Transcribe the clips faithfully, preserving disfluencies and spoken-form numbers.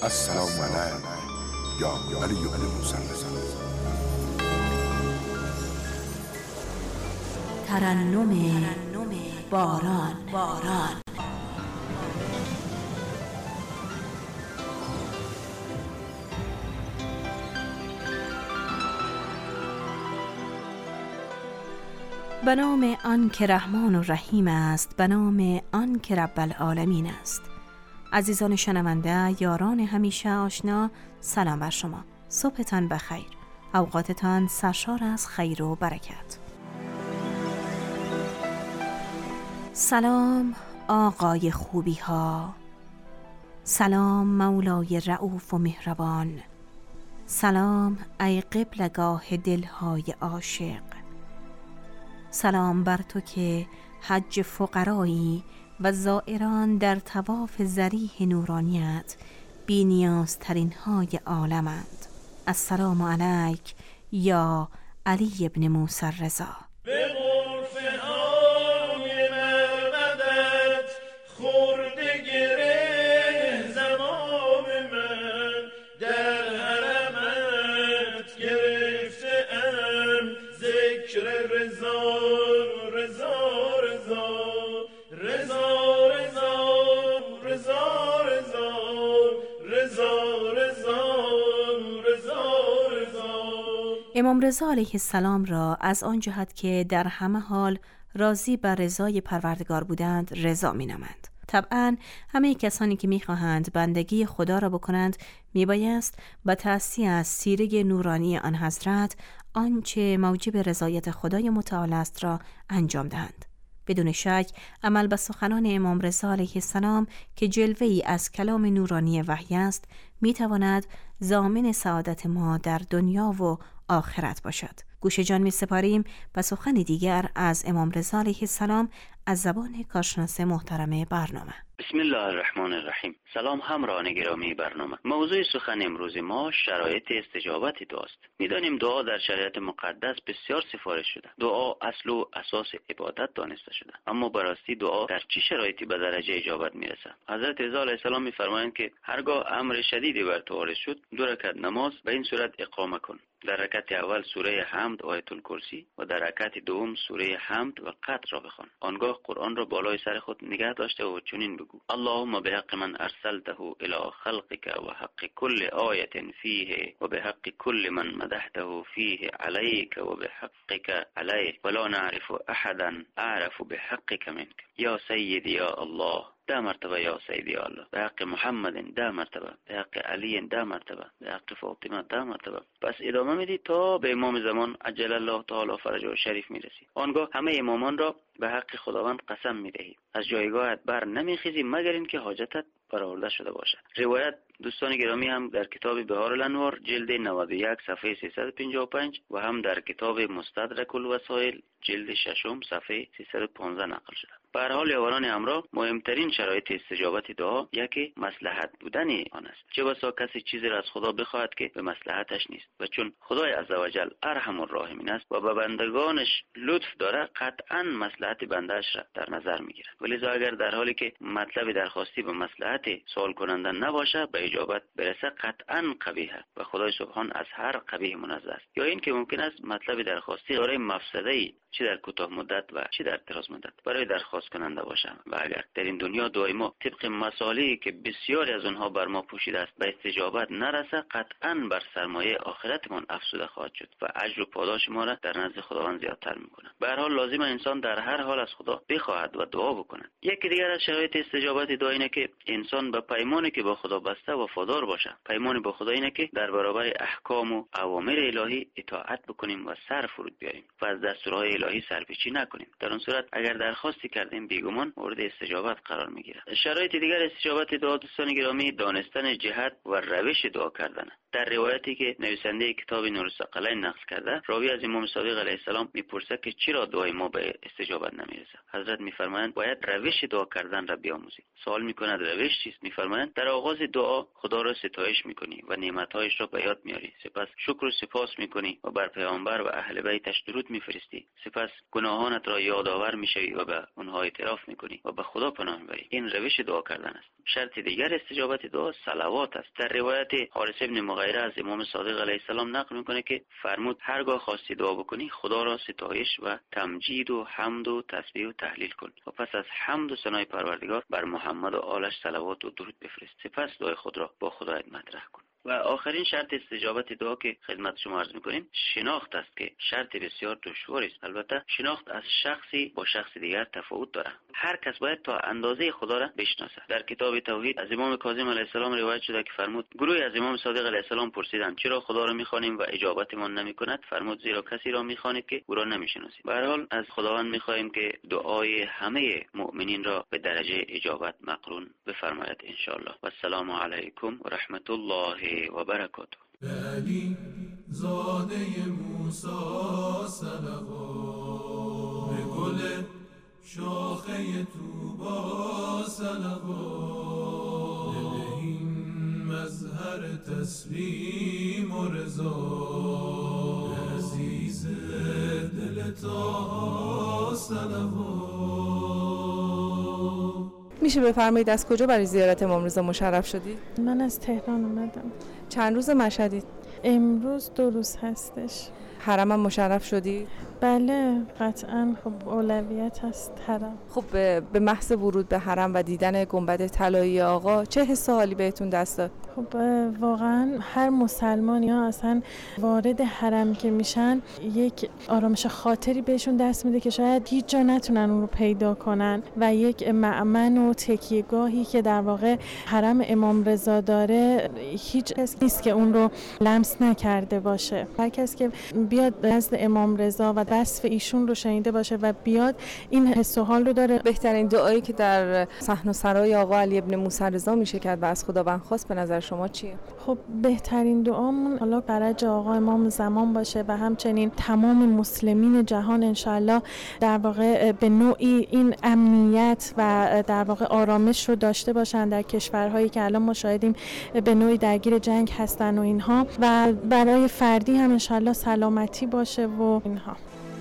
السلام علیک یا علی بن موسی الرضا. ترنم باران باران به نام آن که رحمان و رحیم است، به نام آن که رب العالمین است. عزیزان شنونده، یاران همیشه آشنا، سلام بر شما. صبحتان بخیر، اوقاتتان سرشار از خیر و برکت. سلام آقای خوبی ها، سلام مولای رؤوف و مهربان، سلام ای قبلگاه دلهای عاشق. سلام بر تو که حج فقرایی و زائران در طواف ذریح نورانیت بی نیازترین های عالمند. السلام علیک یا علی بن موسی الرضا. امام رضا علیه السلام را از آن جهت که در همه حال راضی بر رضای پروردگار بودند رضا می نامند. طبعا همه کسانی که می خواهند بندگی خدا را بکنند می بایست به تأسی از سیره نورانی آن حضرت آنچه موجب رضایت خدای متعال است را انجام دهند. بدون شک عمل به سخنان امام رضا علیه السلام که جلوه‌ای از کلام نورانی وحی است می تواند ضامن سعادت ما در دنیا و آخرت باشد. گوش جان می سپاریم به سخن دیگر از امام رضا علیه السلام از زبان کارشناس محترم برنامه. بسم الله الرحمن الرحیم. سلام همراهان گرامی برنامه. موضوع سخن امروز ما شرایط استجابت دعاست. می‌دانیم دعا در شریعت مقدس بسیار سفارش شده. دعا اصل و اساس عبادت دانسته شده. اما به راستی دعا در چه شرایطی به درجه اجابت میرسه؟ حضرت رضا علیه السلام می‌فرمایند که هرگاه امر شدیدی بر تو وارد شد، دو رکعت نماز به این صورت اقامه کن. در رکعت اول سوره حمد و آیت الکرسی و در رکعت دوم سوره حمد و قدر را بخوان. آنگاه قرآن را بالای سر خود نگه داشته و چنین بگو: اللهم بحق من ارسلته الى خلقك و حق كل آیه فیه و بحق كل من مدحته فیه عليك و بحقك علیه ولا نعرف احدا اعرف بحقك منك یا سیدی یا الله. ده مرتبه یا سیدی یا الله. به حق محمد ده مرتبه، به حق علی ده مرتبه، به حق فاطمه ده مرتبه. پس ادامه میدی تا به امام زمان عجل الله تعالی فرجه شریف میرسی. آنگاه همه امامان را به حق خداوند قسم میدهی از جایگاهت بر نمیخیزی مگر اینکه حاجتت برآورده شده باشد. روایت دوستان گرامی هم در کتاب بهار الانوار جلد نود و یک صفحه سیصد و پنجاه و پنج و هم در کتاب مستدرک الوسائل جلد ششم صفحه سیصد و پانزده نقل شده. به هر حال یاران همراه، مهمترین شرایط استجابت دعا یکی مصلحت بودن آن است. چه بسا کسی چیزی را از خدا بخواهد که به مصلحتش نیست و چون خدای عزوجل ارحم الراحمین است و به بندگانش لطف داره قطعا مصلحت بندهش را در نظر میگیرد. ولذا اگر در حالی که مطلب درخواستی به مصلحت سوال کننده نباشه به اجابت برسه قطعا قبیحه و خدای سبحان از هر قبیح منزه است. یا این که ممکن است مطلب درخواستی دارای مفسده‌ای چه در کوتاه مدت و چه در دراز مدت برای درخواست کننده باشه و اگر در این دنیا دعای ما طبق مصالحی که بسیاری از اونها بر ما پوشیده است به استجابت نرسه قطعا بر سرمایه آخرتمان افسوده خواهد شد و اجر و پاداش ما را در نزد خداوند زیادتر میکنه. به هر حال لازم انسان در هر حال از خدا بخواهد و دعا بکند. یکی دیگر از شرایط استجابت دعا اینه که انسان به پیمانی که با خدا بسته وفادار باشه. پیمان با خدا اینه که در برابر احکام و اوامر الهی اطاعت بکنیم و سر فرود بیاریم و از دستورهای الهی سرپیچی نکنیم. در اون صورت اگر درخواستی کردیم بیگمان مورد استجابت قرار میگیره. شرایط دیگر استجابت دعا دوستان گرامی دانستن جهت و روش دعا کردن. در روایتی که نویسنده کتاب نور الثقلین نقل کرده، راوی از امام صادق علیه السلام میپرسه که چرا دعای ما به استجابت نمیرسه. حضرت میفرمایند باید روش دعا کردن را بیاموزید. سوال میکند روش چیست؟ میفرمایند در آغاز دعا خدا را ستایش میکنی و نعمتهایش را به یاد میاری، سپس شکر و سپاس میکنی و بر پیامبر و اهل بیتش درود میفرستی، سپس گناهانت را یادآور میشوی و به اونها اعتراف میکنی و به خدا پناه میبری. این روش دعا کردن است. شرط دیگر استجابت دعا صلوات است. در روایت حارث ابن مغیره از امام صادق علیه السلام نقل میکنه که فرمود هرگاه خواستی دعا بکنی خدا را ستایش و تمجید و حمد و تسبیح و تهلیل کن و پس از حمد و ثنای پروردگار بر محمد و آلش صلوات و درود بفرست، سپس دعای خود را با خدایت مطرح کن. و آخرین شرط استجابت دعا که خدمت شما عرض میکنیم شناخت است که شرط بسیار دشوار است. البته شناخت از شخصی با شخص دیگر تفاوت داره. هر کس باید تا اندازه خدا را بشناسه. در کتاب توحید از امام کاظم علیه السلام روایت شده که فرمود گروهی از امام صادق علیه السلام پرسیدند چرا خدا را میخوانیم و اجابتمان نمیکند؟ فرمود زیرا کسی را میخوانید که او را نمیشناسید. به هر حال از خداوند میخواهیم که دعای همه مؤمنین را به درجه اجابت مقرون بفرماید ان شاء الله. و السلام علیکم و رحمت الله و برکاته. علی زاده موسی صلوات، به گل شاخه طوبا صلوات، به این مظهر تسلیم و رضا، به عزیز دل طه صلوات. میشه بفرمایید از کجا برای زیارت امام رضا مشرف شدید؟ من از تهران اومدم. چند روز مشهدید؟ امروز دو روز هستش. حرم هم مشرف شدید؟ بله قطعا، خب اولویت هست حرم. خب به محض ورود به حرم و دیدن گنبد طلایی آقا چه حس و حالی بهتون دست داد؟ خب واقعا هر مسلمانی ها اصلا وارد حرم که میشن یک آرامش خاطری بهشون دست میده که شاید هیچ جا نتونن اون رو پیدا کنن و یک مأمن و تکیهگاهی که در واقع حرم امام رضا داره هیچ کس نیست که اون رو لمس نکرده باشه. هر کس که بیاد نزد امام رضا و وصف ایشون رو شنیده باشه و بیاد این حس و حال رو داره. بهترین دعایی که در صحن و سرای آقا علی ابن موسی رضا میشه کرد و از خداوند خواست به نظر شما چیه؟ خب بهترین دعامون حالا فرج آقا امام زمان باشه و همچنین تمام مسلمین جهان انشالله در واقع به نوعی این امنیت و در واقع آرامش رو داشته باشن در کشورهایی که الان ما شاهدیم به نوعی درگیر جنگ هستن و اینها، و برای فردی هم انشالله سلامتی باشه و اینها.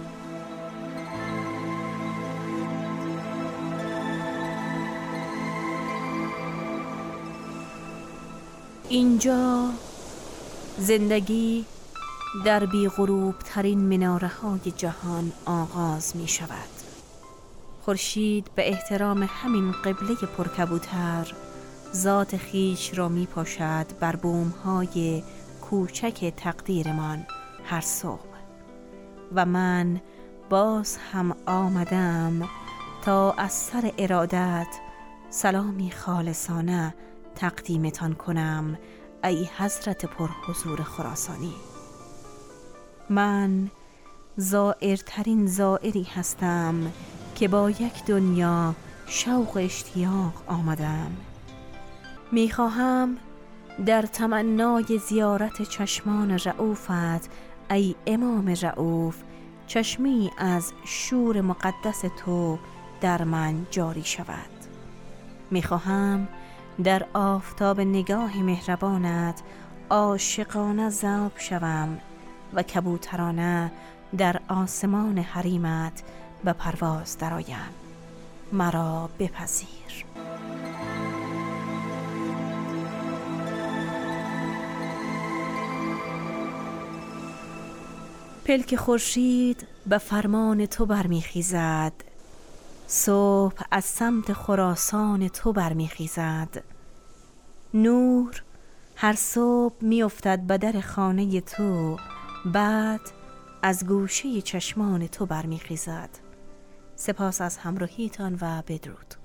اینجا زندگی در بی غروب ترین مناره های جهان آغاز می شود. خورشید به احترام همین قبله پرکبوتر ذات خیش را می پاشد بر بوم های کوچک تقدیرمان هر صبح، و من باز هم آمدم تا از سر ارادت سلامی خالصانه تقدیمتان کنم ای حضرت پرحضور خراسانی. من زائرترین زائری هستم که با یک دنیا شوق اشتیاق آمدم. میخواهم در تمنای زیارت چشمان رؤوفت ای امام رؤوف چشمی از شور مقدس تو در من جاری شود. میخواهم در آفتاب نگاه مهربانت عاشقانه ذوب شوم و کبوترانه در آسمان حریمت به پرواز درآیم. مرا بپذیر. پلک خورشید به فرمان تو برمیخیزد، صبح از سمت خراسان تو برمیخیزد. نور هر صبح میافتد به در خانه تو، بعد از گوشه چشمان تو برمیخیزد. سپاس از همراهیتان و بدرود.